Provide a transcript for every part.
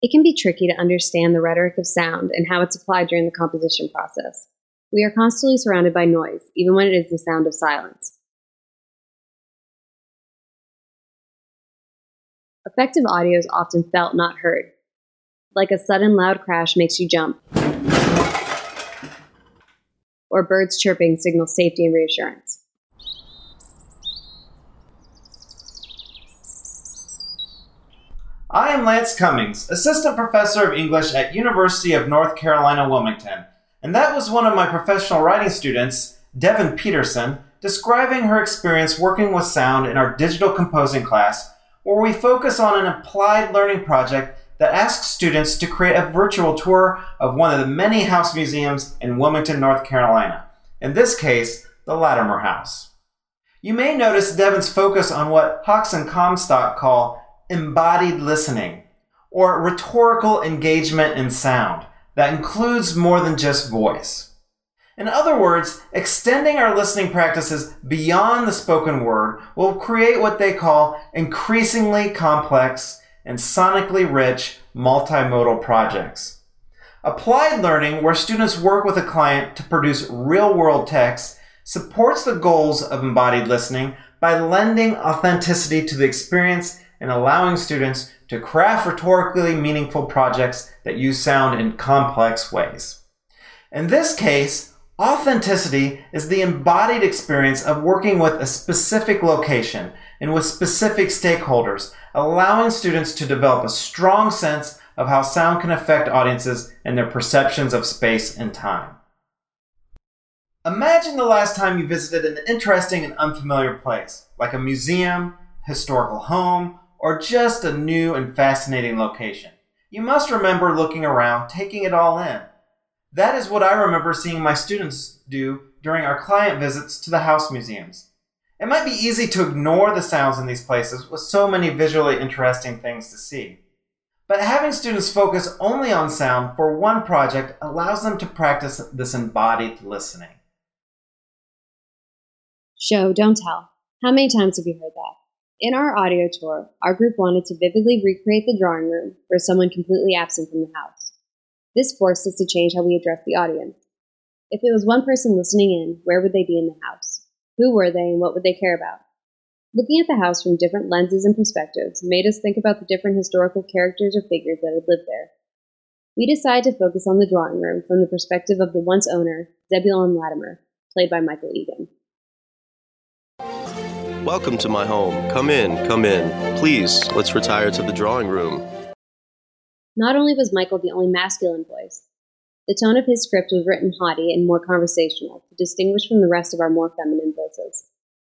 It can be tricky to understand the rhetoric of sound and how it's applied during the composition process. We are constantly surrounded by noise, even when it is the sound of silence. Effective audio is often felt, not heard. Like a sudden loud crash makes you jump, or birds chirping signals safety and reassurance. I am Lance Cummings, Assistant Professor of English at University of North Carolina, Wilmington, and that was one of my professional writing students, Devin Peterson, describing her experience working with sound in our digital composing class, where we focus on an applied learning project that asks students to create a virtual tour of one of the many house museums in Wilmington, North Carolina, in this case, the Latimer House. You may notice Devin's focus on what Hawks and Comstock call embodied listening, or rhetorical engagement in sound that includes more than just voice. In other words, extending our listening practices beyond the spoken word will create what they call increasingly complex and sonically rich multimodal projects. Applied learning, where students work with a client to produce real-world text, supports the goals of embodied listening by lending authenticity to the experience and allowing students to craft rhetorically meaningful projects that use sound in complex ways. In this case, authenticity is the embodied experience of working with a specific location and with specific stakeholders, allowing students to develop a strong sense of how sound can affect audiences and their perceptions of space and time. Imagine the last time you visited an interesting and unfamiliar place, like a museum, historical home, or just a new and fascinating location. You must remember looking around, taking it all in. That is what I remember seeing my students do during our client visits to the house museums. It might be easy to ignore the sounds in these places with so many visually interesting things to see. But having students focus only on sound for one project allows them to practice this embodied listening. Show, don't tell. How many times have you heard that? In our audio tour, our group wanted to vividly recreate the drawing room for someone completely absent from the house. This forced us to change how we address the audience. If it was one person listening in, where would they be in the house? Who were they and what would they care about? Looking at the house from different lenses and perspectives made us think about the different historical characters or figures that had lived there. We decided to focus on the drawing room from the perspective of the once owner, Zebulon Latimer, played by Michael Egan. Welcome to my home. Come in, come in. Please, let's retire to the drawing room. Not only was Michael the only masculine voice, the tone of his script was written haughty and more conversational to distinguish from the rest of our more feminine voices.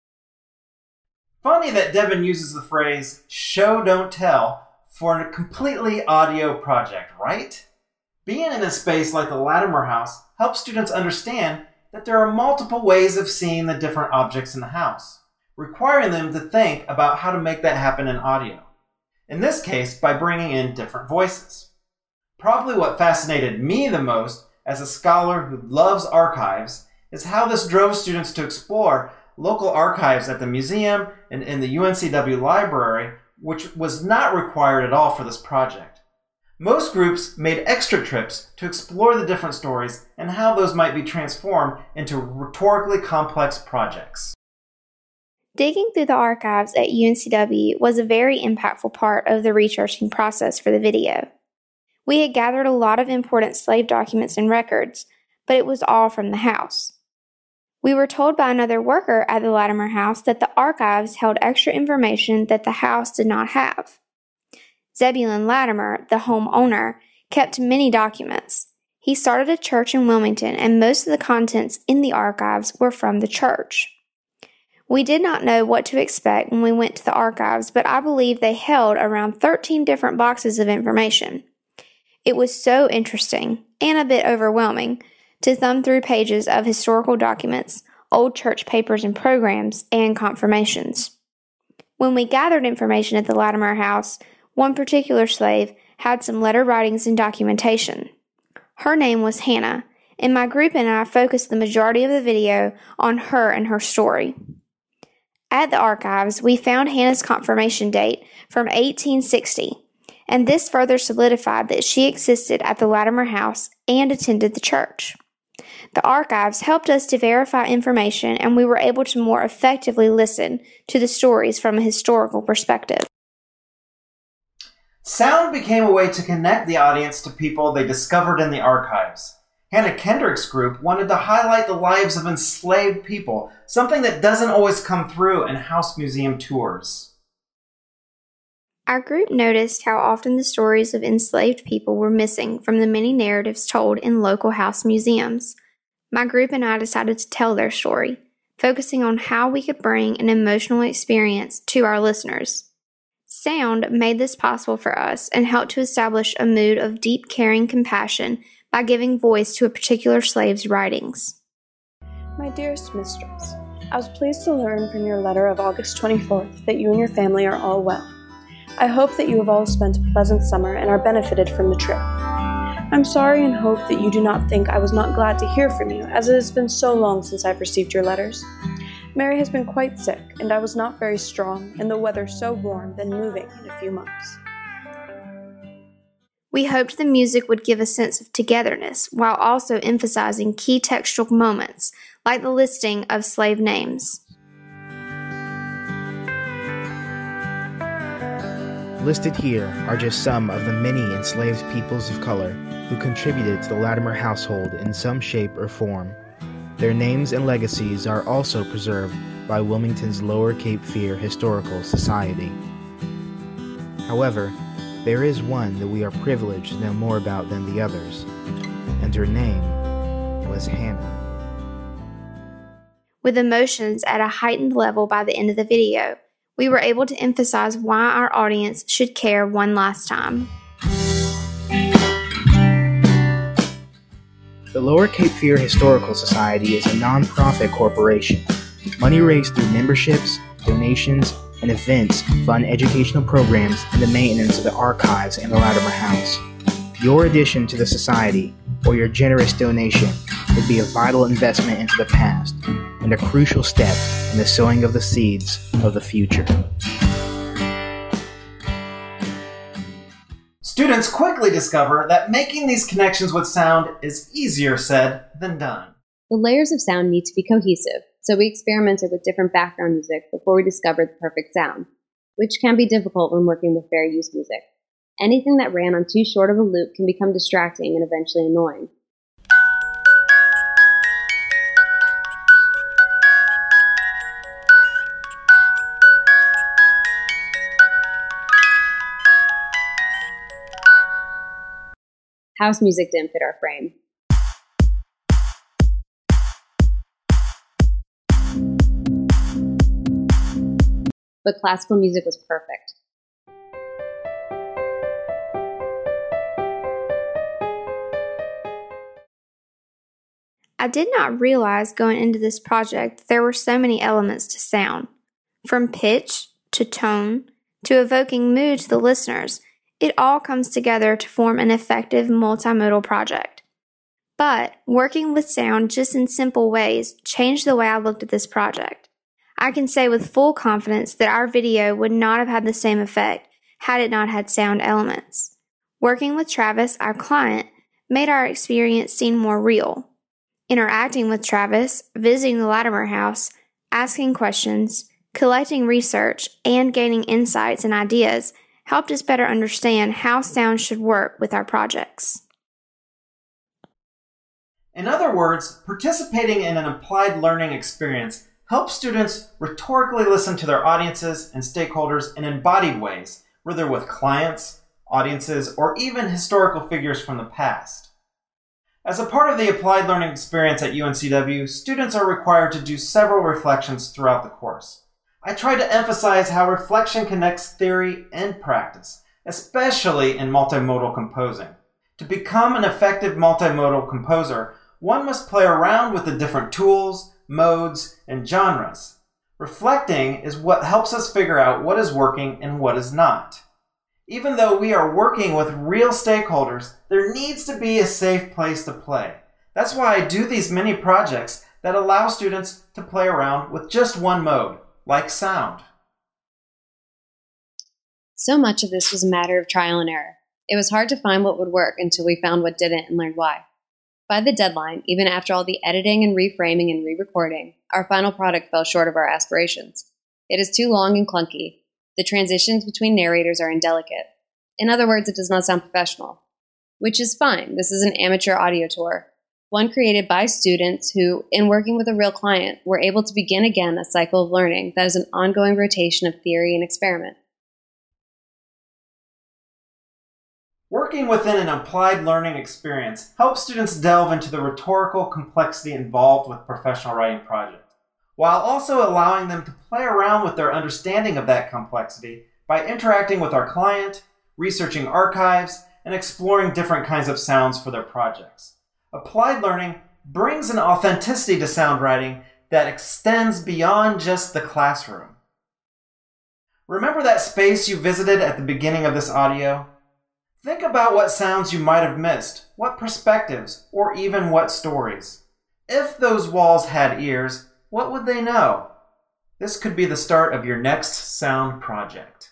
Funny that Devin uses the phrase, show don't tell, for a completely audio project, right? Being in a space like the Latimer House helps students understand that there are multiple ways of seeing the different objects in the house, requiring them to think about how to make that happen in audio. In this case, by bringing in different voices. Probably what fascinated me the most as a scholar who loves archives is how this drove students to explore local archives at the museum and in the UNCW library, which was not required at all for this project. Most groups made extra trips to explore the different stories and how those might be transformed into rhetorically complex projects. Digging through the archives at UNCW was a very impactful part of the researching process for the video. We had gathered a lot of important slave documents and records, but it was all from the house. We were told by another worker at the Latimer House that the archives held extra information that the house did not have. Zebulon Latimer, the homeowner, kept many documents. He started a church in Wilmington, and most of the contents in the archives were from the church. We did not know what to expect when we went to the archives, but I believe they held around 13 different boxes of information. It was so interesting, and a bit overwhelming, to thumb through pages of historical documents, old church papers and programs, and confirmations. When we gathered information at the Latimer House, one particular slave had some letter writings and documentation. Her name was Hannah, and my group and I focused the majority of the video on her and her story. At the archives, we found Hannah's confirmation date from 1860, and this further solidified that she existed at the Latimer house and attended the church. The archives helped us to verify information, and we were able to more effectively listen to the stories from a historical perspective. Sound became a way to connect the audience to people they discovered in the archives. Hannah Kendrick's group wanted to highlight the lives of enslaved people, something that doesn't always come through in house museum tours. Our group noticed how often the stories of enslaved people were missing from the many narratives told in local house museums. My group and I decided to tell their story, focusing on how we could bring an emotional experience to our listeners. Sound made this possible for us and helped to establish a mood of deep caring compassion by giving voice to a particular slave's writings. My dearest mistress, I was pleased to learn from your letter of August 24th that you and your family are all well. I hope that you have all spent a pleasant summer and are benefited from the trip. I'm sorry and hope that you do not think I was not glad to hear from you, as it has been so long since I've received your letters. Mary has been quite sick, and I was not very strong, and the weather so warm than moving in a few months. We hoped the music would give a sense of togetherness, while also emphasizing key textual moments, like the listing of slave names. Listed here are just some of the many enslaved peoples of color who contributed to the Latimer household in some shape or form. Their names and legacies are also preserved by Wilmington's Lower Cape Fear Historical Society. However, there is one that we are privileged to know more about than the others, and her name was Hannah. With emotions at a heightened level by the end of the video, we were able to emphasize why our audience should care one last time. The Lower Cape Fear Historical Society is a non-profit corporation. Money raised through memberships, donations, and events fund educational programs and the maintenance of the archives in the Latimer House. Your addition to the society, or your generous donation, would be a vital investment into the past and a crucial step in the sowing of the seeds of the future. Students quickly discover that making these connections with sound is easier said than done. The layers of sound need to be cohesive, so we experimented with different background music before we discovered the perfect sound, which can be difficult when working with fair use music. Anything that ran on too short of a loop can become distracting and eventually annoying. House music didn't fit our frame. But classical music was perfect. I did not realize going into this project there were so many elements to sound. From pitch, to tone, to evoking mood to the listeners, it all comes together to form an effective multimodal project. But working with sound just in simple ways changed the way I looked at this project. I can say with full confidence that our video would not have had the same effect had it not had sound elements. Working with Travis, our client, made our experience seem more real. Interacting with Travis, visiting the Latimer house, asking questions, collecting research, and gaining insights and ideas helped us better understand how sound should work with our projects. In other words, participating in an applied learning experience helps students rhetorically listen to their audiences and stakeholders in embodied ways, whether with clients, audiences, or even historical figures from the past. As a part of the applied learning experience at UNCW, students are required to do several reflections throughout the course. I try to emphasize how reflection connects theory and practice, especially in multimodal composing. To become an effective multimodal composer, one must play around with the different tools, modes, and genres. Reflecting is what helps us figure out what is working and what is not. Even though we are working with real stakeholders, there needs to be a safe place to play. That's why I do these mini projects that allow students to play around with just one mode, like sound. So much of this was a matter of trial and error. It was hard to find what would work until we found what didn't and learned why. By the deadline, even after all the editing and reframing and re-recording, our final product fell short of our aspirations. It is too long and clunky. The transitions between narrators are indelicate. In other words, it does not sound professional. Which is fine. This is an amateur audio tour, one created by students who, in working with a real client, were able to begin again a cycle of learning that is an ongoing rotation of theory and experiment. Working within an applied learning experience helps students delve into the rhetorical complexity involved with professional writing projects, while also allowing them to play around with their understanding of that complexity by interacting with our client, researching archives, and exploring different kinds of sounds for their projects. Applied learning brings an authenticity to sound writing that extends beyond just the classroom. Remember that space you visited at the beginning of this audio? Think about what sounds you might have missed, what perspectives, or even what stories. If those walls had ears, what would they know? This could be the start of your next sound project.